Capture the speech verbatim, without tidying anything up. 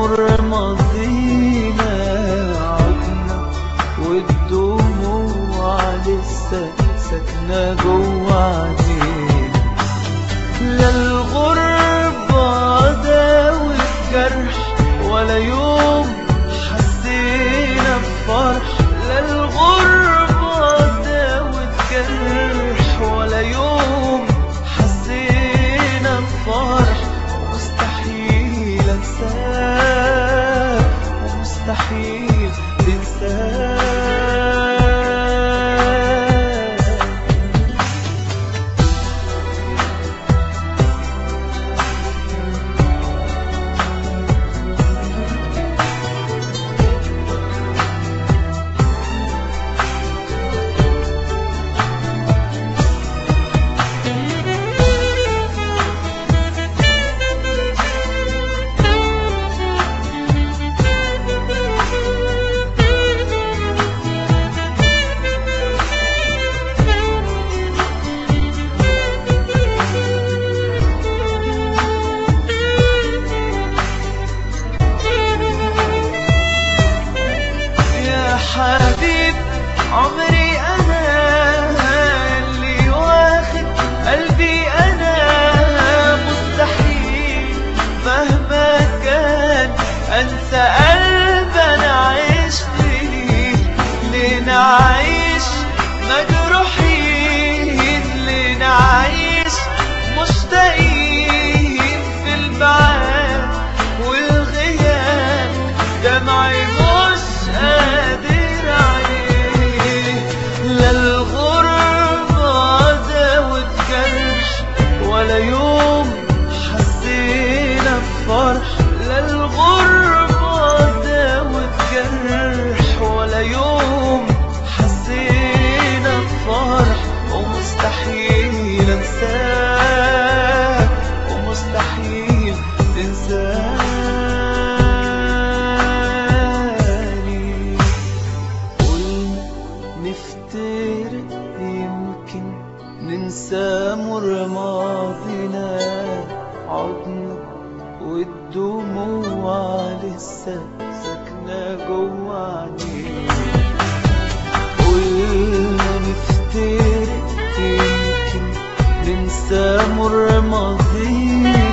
مر ماضينا عدنا، والدموع لسه ساكنة جوا عينينا. لا الغربة داوت جرح ولا يوم حسينا بفرح. لا الغربة داوت جرح ولا يوم حسينا بفرح. مستحيل انساك ومستحيل تنساك. حبيب عمري أنا اللي واخد قلبي أنا، مستحيل مهما كان أنسى قلب أنا عشت ليه. ليه نعيش مجروحين، ليه نعيش مشتاقين في البعاد والغياب. دمعي مش قادر لا الغربة داوت جرح ولا يوم حسينا بفرح. لا الغربة داوت جرح ولا يوم حسينا بفرح. ومستحيل انساك ومستحيل تنساني. قلنا نفترق يمكن ننسى مر ماضينا عدنا، والدموع لسه ساكنة جوا عينينا. قلنا نفترق يمكن ننسى مر ماضينا